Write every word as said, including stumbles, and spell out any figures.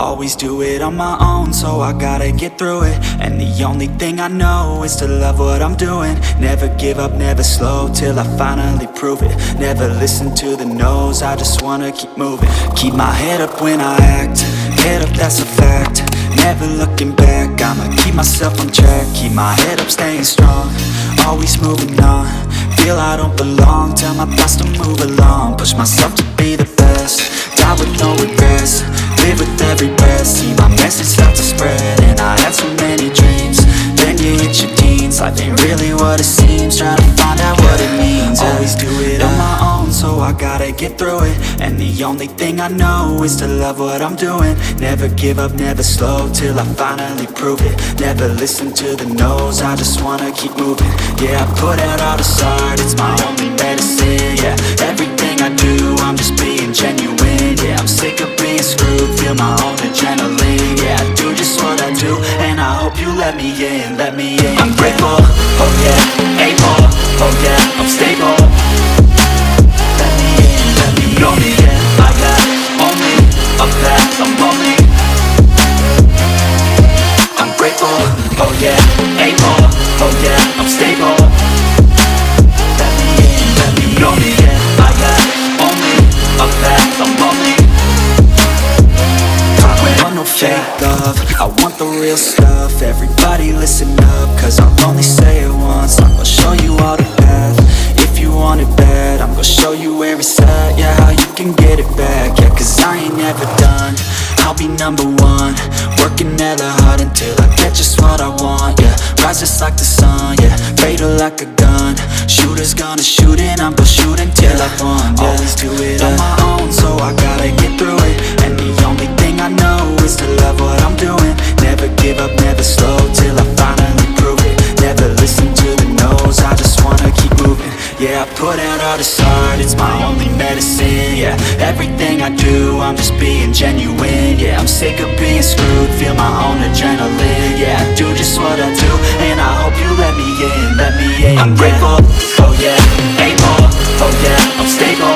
always do it on my own, so I gotta get through it. And the only thing I know is to love what I'm doing. Never give up, never slow, till I finally prove it. Never listen to the no's, I just wanna keep moving. Keep my head up when I act, head up, that's a fact. Never looking back, I'ma keep myself on track. Keep my head up, staying strong, always moving on. Feel I don't belong, tell my thoughts to move along. Push myself to be the best, die with no regrets. Live with every breath, see my message start to spread. And I had so many dreams, then you hit your teens. Life ain't really what it seems, try to find out what it means. Always do it on my own, so I gotta get through it. And the only thing I know is to love what I'm doing. Never give up, never slow, till I finally prove it. Never listen to the no's, I just wanna keep moving. Yeah, I put out all the art, it's my only medicine. Yeah, everything I do, I'm just being genuine. Yeah, I'm sick of being screwed, feel my own adrenaline. Yeah, I do just what I do, and I hope you let me in, let me in. I'm grateful, oh yeah, able, oh yeah, I'm stable. Let me in, let me in. Know me, yeah, I got only a path, I'm only. I'm grateful, oh yeah, able, oh yeah, I'm stable. Let me in, let me in. Know me, yeah, I got only a path, I'm only. I don't want no fake love, I want the real stuff. Everybody listen up, cause I'll only say it once. I'm gonna show you all the path, if you want it bad. I'm gonna show you where it's at, yeah, how you can get it back. Yeah, cause I ain't never done, I'll be number one. Working hella hard until I get just what I want, yeah. Rise just like the sun, yeah, fatal like a gun. Shooters gonna shoot and I'm gonna shoot until I won, yeah. Always do it on my own, so I gotta get through it. And the only thing I know is to love what I'm doing. Never give up, never slow, till I finally prove it. Never listen to the no's, I just wanna keep moving. Yeah, I put out all this art, it's my only medicine. Yeah, everything I do, I'm just being genuine. Yeah, I'm sick of being screwed, feel my own adrenaline. Yeah, I do just what I do, and I hope you let me in, let me in. I'm grateful, oh yeah, able, oh yeah, I'm stable.